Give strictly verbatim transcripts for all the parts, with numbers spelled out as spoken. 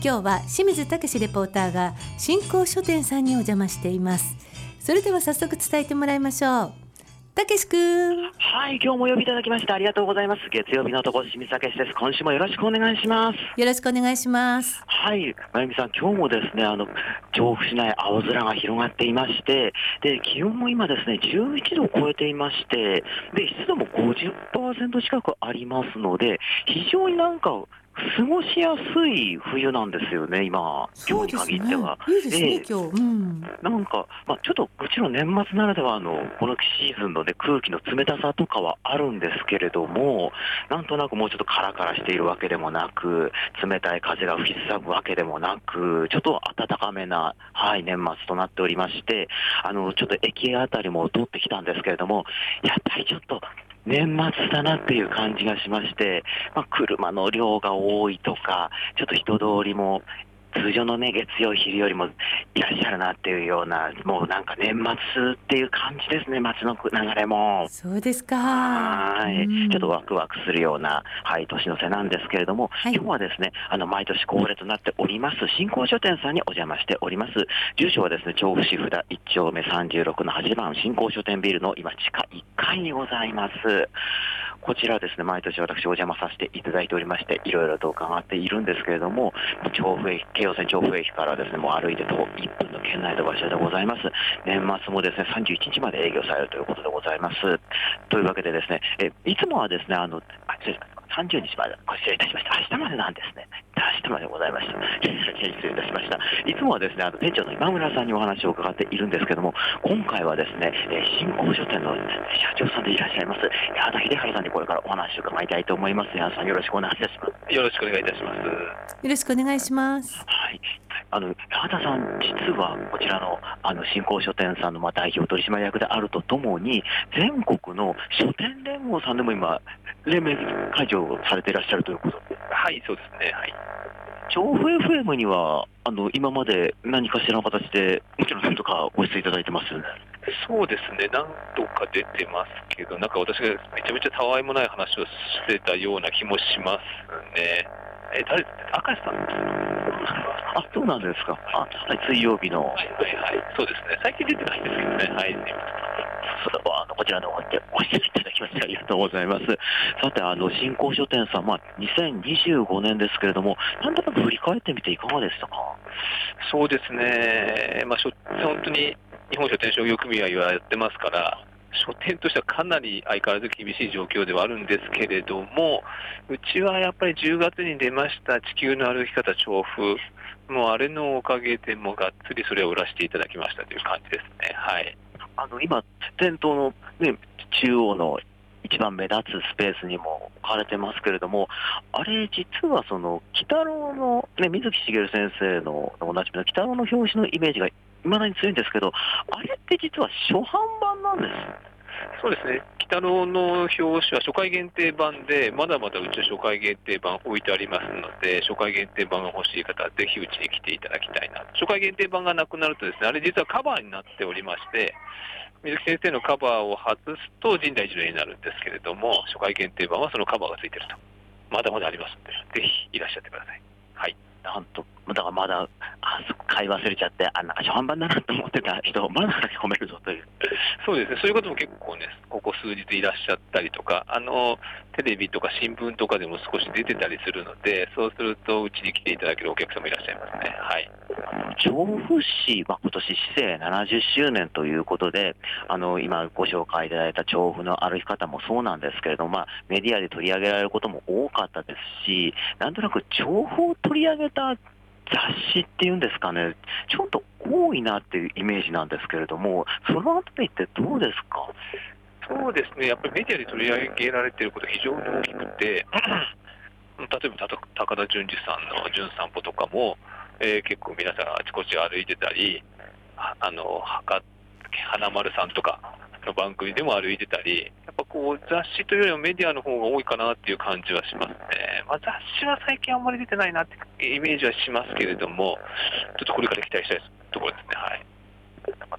今日は清水武レポーターが新興書店さんにお邪魔しています。それでは早速伝えてもらいましょう。武くん。 はい、今日もお呼びいただきましてありがとうございます。月曜日のとこ清水武です。今週もよろしくお願いします。 よろしくお願いします。 はい、まゆみさん、今日もですね、あの調布市内青空が広がっていまして、で気温も今ですねじゅういちどを超えていまして、で湿度も ごじゅっパーセント 近くありますので、非常になんか過ごしやすい冬なんですよね、今、今日に限っては。 いいですね、今日。うん、 なんか、まあ、ちょっともちろん年末ならではのこのシーズンの、ね、空気の冷たさとかはあるんですけれども、なんとなくもうちょっとカラカラしているわけでもなく、冷たい風が吹きすさぶわけでもなく、ちょっと暖かめな、はい、年末となっておりまして、あのちょっと駅あたりも通ってきたんですけれども、やっぱりちょっと年末だなっていう感じがしまして、まあ、車の量が多いとか、ちょっと人通りも通常のね、月曜昼よりもいらっしゃるなっていうような、もうなんか年末っていう感じですね、街の流れも。 そうですか。 はい、 うん、 ちょっとワクワクするような、はい、年の瀬なんですけれども、 はい、 今日はですね、あの毎年恒例となっております新興書店さんにお邪魔しております。住所はですね、調布市札いっ丁目さんじゅうろくのはちばん新興書店ビルの今地下いっかいにございます。こちらですね、毎年私お邪魔させていただいておりまして、いろいろと伺っているんですけれども、調布駅、京葉線調布駅からですね、もう歩いてといっぷんの圏内の場所でございます。年末もですね、さんじゅういちにちまで営業されるということでございます。というわけでですね、えいつもはですね、あの、あ、失礼しました。さんじゅうにちまで、ご失礼いたしました。明日までなんですね。明日までございました。失礼いたしました。いつもはですね、あの店長の今村さんにお話を伺っているんですけども、今回はですね、え新興書店の社長さんでいらっしゃいます、八幡秀治さんにこれからお話を伺いたいと思います。八幡さん、よろしくお願いいたします。 よろしくお願いいたします。よろしくお願いします。 はい。あの八幡さん、実はこちらのあの新興書店さんのまあ代表取締役であるとともに、全国の書店連合さんでも今、連盟会長をされていらっしゃるということで。 はい、そうですね。はい。 調布 エフエム にはあの今まで何かしらの形で、もちろん何とかご出演いただいてますよね。 そうですね、何度か出てますけど、なんか私がめちゃめちゃたわいもない話をしてたような気もしますね。え、誰、明石さんですか？ あ、そうなんですか。あ、はい、水曜日の。 はい、はい、はい、そうですね。最近出てないんですけどね。はい。 それはあのこちらの方でご出演いただきましてありがとうございます。さて、あの新興書店さん、まあ、にせんにじゅうごねんですけれども、なんとなく振り返ってみていかがでしたか？ そうですね、まあ、本当に日本書店商業組合はやってますから、書店としてはかなり相変わらず厳しい状況ではあるんですけれども、うちはやっぱりじゅうがつに出ました地球の歩き方調布、もうあれのおかげでもうがっつりそれを売らせていただきましたという感じですね。はい。 あの今、店頭の、ね、中央の一番目立つスペースにも置かれてますけれども、あれ、実はその鬼太郎の、ね、水木しげる先生のおなじみの鬼太郎の表紙のイメージがいまだに強いんですけど、あれって実は初版版なんです。 そうですね、鬼太郎の表紙は初回限定版で、まだまだうちは初回限定版置いてありますので、初回限定版が欲しい方はぜひうちに来ていただきたいな。初回限定版がなくなるとですね、あれ実はカバーになっておりまして、水木先生のカバーを外すと神代樹齢になるんですけれども、初回限定版はそのカバーがついてると。まだまだありますので、ぜひいらっしゃってください。はい。 なんと、だからまだ、あ、買い忘れちゃって、あ、なんか初版版だなと思ってた人、まだまだ込めるぞという。 そうですね、そういうことも結構ね、ここ数日いらっしゃったりとか、あのテレビとか新聞とかでも少し出てたりするので、そうすると、うちに来ていただけるお客様いらっしゃいますね。はい。 調布市、まあ、今年市政ななじゅっしゅうねんということで、あの今ご紹介いただいた調布の歩き方もそうなんですけれども、まあ、メディアで取り上げられることも多かったですし、なんとなく調布を取り上げた雑誌っていうんですかね、ちょっと多いなっていうイメージなんですけれども、そのあたりってどうですか？ そうですね、やっぱりメディアで取り上げられていることが非常に大きくて、例えば高田純次さんの「じゅん散歩」とかも、えー、結構皆さんあちこち歩いてたり、あの花丸さんとかの番組でも歩いてたり、やっぱこう雑誌というよりもメディアの方が多いかなっていう感じはしますね。まあ、雑誌は最近あんまり出てないなってイメージはしますけれども、ちょっとこれから期待したいところですね。はい。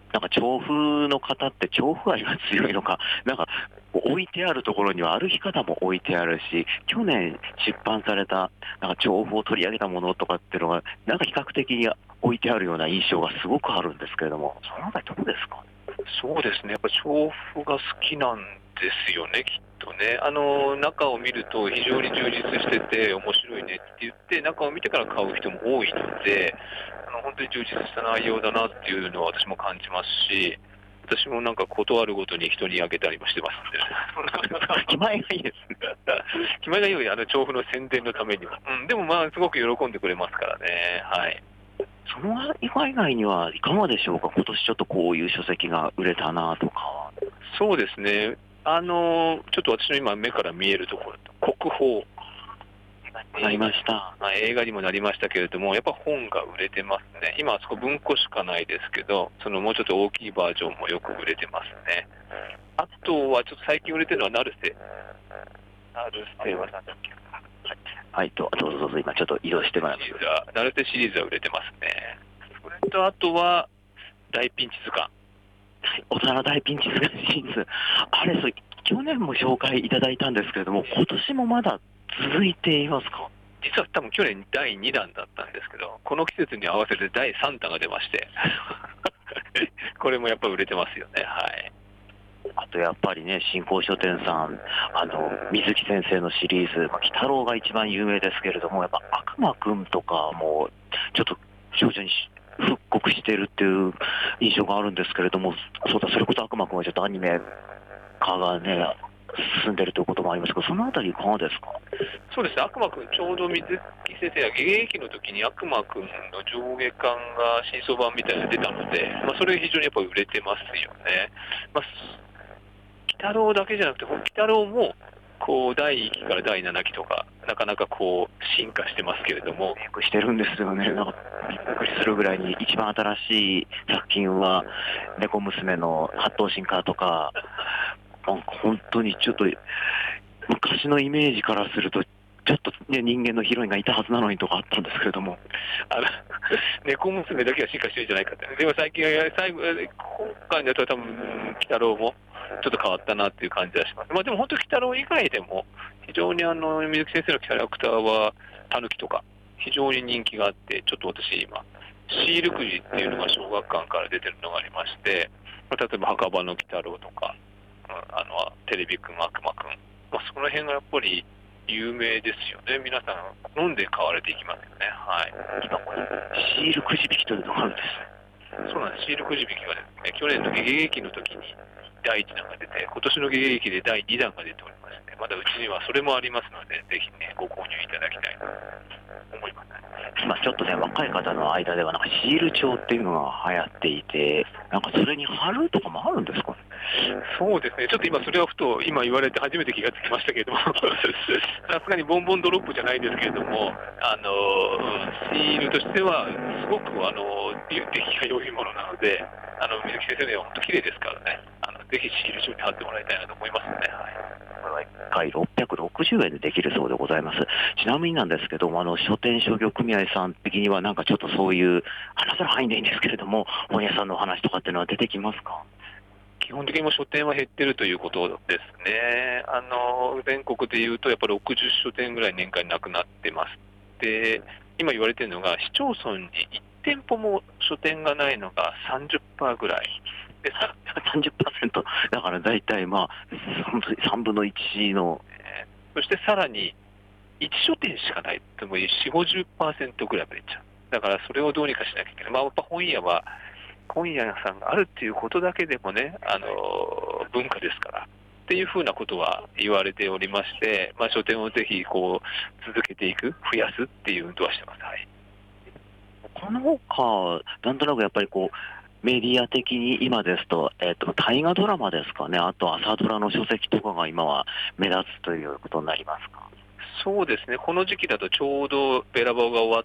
なんか調布の方って調布愛が強いのか、なんか置いてあるところには歩き方も置いてあるし、去年出版されたなんか調布を取り上げたものとかっていうのが、なんか比較的に置いてあるような印象がすごくあるんですけれども、そのあたりどうですか？ そうですね、やっぱ調布が好きなんですよね、きっとね。あの中を見ると非常に充実してて面白いねって言って中を見てから買う人も多いので、あの本当に充実した内容だなっていうのは私も感じますし、私もなんか断るごとに人にあげたりもしてますんで、 気前がいいですね。 気前がいいようにあの調布の宣伝のためにも、うん、でもまあすごく喜んでくれますからね。はい。 その以外にはいかがでしょうか、今年ちょっとこういう書籍が売れたなとか。 そうですね、あのちょっと私の今、目から見えるところ、国宝、 なりました、 まあ、映画にもなりましたけれども、やっぱ本が売れてますね、今、あそこ文庫しかないですけど、そのもうちょっと大きいバージョンもよく売れてますね。あとはちょっと最近売れてるのは、成瀬、成瀬はなんだっけ。 はい、どうぞどうぞ、今ちょっと移動してもらいます。 成瀬シリーズは売れてますね。それとあとは大ピンチ図鑑、 はい、大人大ピンチ図鑑シリーズ、あれそれ去年も紹介いただいたんですけれども、今年もまだ続いていますか？ 実は多分去年だいにだんだったんですけど、この季節に合わせてだいさんだんが出ましてこれもやっぱり売れてますよね。はい。 あとやっぱりね、新興書店さん、あの水木先生のシリーズ、まあ、鬼太郎が一番有名ですけれども、やっぱ悪魔くんとかもちょっと徐々に復刻しているっていう印象があるんですけれども、そうだ、それこそ悪魔くんはちょっとアニメ化がね、進んでいるということもありますけど、そのあたりいかがですか？ そうですね、悪魔くん、ちょうど水木先生が現役の時に悪魔くんの上下巻が新装版みたいなのが出たので、まあ、それ非常にやっぱり売れてますよね。まあ鬼太郎だけじゃなくて、鬼太郎もこうだいいっきからだいななきとか、なかなかこう進化してますけれども、 よくしてるんですよね、なんかびっくりするぐらいに、一番新しい作品は、猫娘の八頭身からとか、なんか本当にちょっと、昔のイメージからすると、ちょっと、ね、人間のヒロインがいたはずなのにとかあったんですけれども、 あの猫娘だけは進化してるんじゃないかって、でも最近は、最後今回のやつは多分鬼太郎もちょっと変わったなっていう感じはします。まあ、でも本当、鬼太郎以外でも、非常にあの水木先生のキャラクターは、タヌキとか、非常に人気があって、ちょっと私、今、シールくじっていうのが小学館から出てるのがありまして、まあ、例えば墓場の鬼太郎とか、あのテレビくん、悪魔くん、まあ、その辺がやっぱり有名ですよね、皆さん、好んで買われていきますよね。はい、 今ここにシールくじ引きというのがあるんです。 そうなんです、シールくじ引きがですね、去年のゲゲゲ期の時にだいいちだんが出て、今年のゲゲゲ期でだいにだんが出ておりまして、まだうちにはそれもありますので、ぜひね、ご購入いただきたいと思います。 今ちょっとね、若い方の間ではなんかシール帳っていうのが流行っていて、なんかそれに貼るとかもあるんですかね？ そうですね、ちょっと今、それはふと今言われて初めて気がつきましたけれども、さすがにボンボンドロップじゃないですけれども、あのシールとしては、すごくあの出来が良いものなので、あの水木先生の絵は本当綺麗ですからね、あのぜひシール帳に貼ってもらいたいなと思いますね。はい、 これはいっかいろっぴゃくろくじゅうえんでできるそうでございます。ちなみになんですけど、あの書店商業組合さん的には、なんかちょっとそういう話せる範囲でいいんですけれども、本屋さんのお話とかっていうのは出てきますか？ 基本的にも書店は減ってるということですね。あの全国でいうと、やっぱりろくじゅっしょてんぐらい年間なくなってます。で、今言われてるのが、市町村にいってんぽも書店がないのが さんじゅっパーセント ぐらい。でささんじゅっパーセント、だから大体まあさんぶんのいちの、 えー、そしてさらにいち書店しかないともよんじゅう、ごじゅっパーセント ぐらいまでいっちゃう。だからそれをどうにかしなきゃいけない。まあ、やっぱ本屋は本屋さんがあるっていうことだけでもね、あの文化ですからっていうふうなことは言われておりまして、まあ、書店をぜひこう続けていく、増やすっていう運動はしてます。はい、 このほか、なんとなくやっぱりこう、メディア的に今ですと、えっと、大河ドラマですかね、あと朝ドラの書籍とかが今は目立つということになりますか？ そうですね、この時期だとちょうどべらぼうが終わって、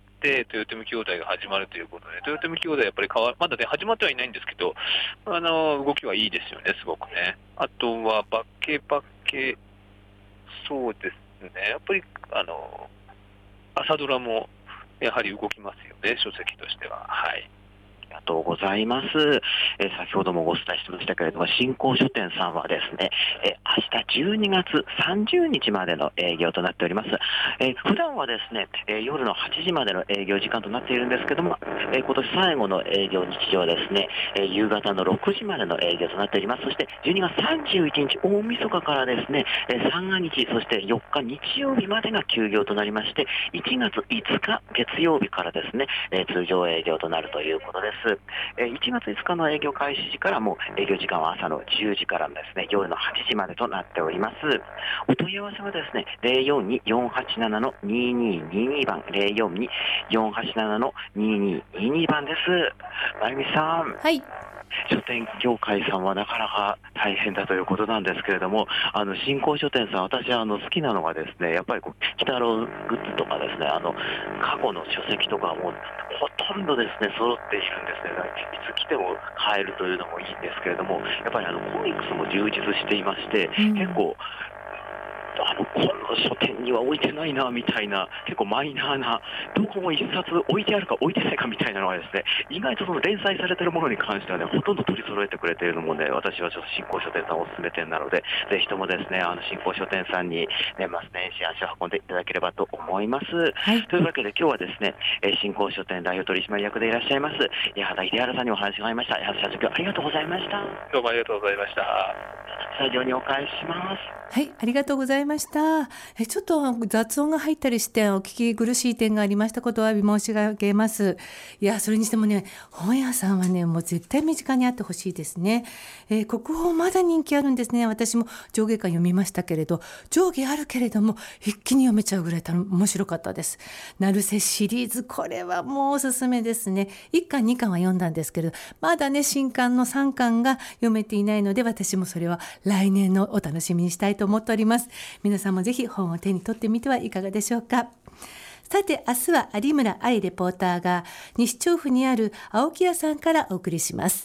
豊臣兄弟が始まるということで、豊臣兄弟やっぱり変わまだね、始まってはいないんですけど、あの動きはいいですよね、すごくね。あとは、バケバケ、そうですね、やっぱりあの朝ドラもやはり動きますよね、書籍としては。はい、 がとうございます。えー、先ほどもお伝えしてましたけれども、新興書店さんはですね、えー、明日じゅうにがつさんじゅうにちまでの営業となっております。えー、普段はですね、えー、夜のはちじまでの営業時間となっているんですけども、えー、今年最後の営業日時はですね、えー、夕方のろくじまでの営業となっております。そしてじゅうにがつさんじゅういちにち大晦日からですね、えー、三が日、そしてよっか日曜日までが休業となりまして、いちがついつか月曜日からですね、えー、通常営業となるということです。えー、いちがついつかの営業開始時からもう営業時間は朝のじゅうじからですね、夜のはちじまでとなっております。お問い合わせはですね、ゼロよんに よんはちなな のににににばん、ゼロよんに よんはちなな のににににばんです。まゆみさん。 はい。 書店業界さんはなかなか大変だということなんですけれども、あの新興書店さん、私はあの好きなのがですね、やっぱりこう鬼太郎グッズとかですね、あの過去の書籍とかもほとんどですね揃っているんですね。いつ来ても買えるというのもいいんですけれども、やっぱりあのコミックスも充実していまして、うん、結構あのこの書店には置いてないなみたいな、結構マイナーな、どこも一冊置いてあるか置いてないかみたいなのがですね、意外とその連載されているものに関してはね、ほとんど取り揃えてくれているのもね、私はちょっと新興書店さんおすすめ店なので、ぜひともですね、あの新興書店さんに年末年始足を運んでいただければと思います。はい、というわけで今日はですね、新興書店代表取締役でいらっしゃいます八幡秀原さんにお話がありました。八幡社長、ありがとうございました。 どうもありがとうございました。 スタジオにお返しします。 はい、ありがとうございました。えちょっと雑音が入ったりしてお聞き苦しい点がありましたことは申し上げます。いや、それにしてもね、本屋さんはね、もう絶対身近にあってほしいですね。えー、国宝まだ人気あるんですね。私も上下巻読みましたけれど、上下あるけれども一気に読めちゃうぐらい面白かったです。成瀬シリーズ、これはもうおすすめですね。いっかんにかんは読んだんですけど、まだね新刊のさんかんが読めていないので、私もそれは来年のお楽しみにしたいと思っております。皆さんもぜひ本を手に取ってみてはいかがでしょうか。さて、明日は有村愛レポーターが西調布にある青木屋さんからお送りします。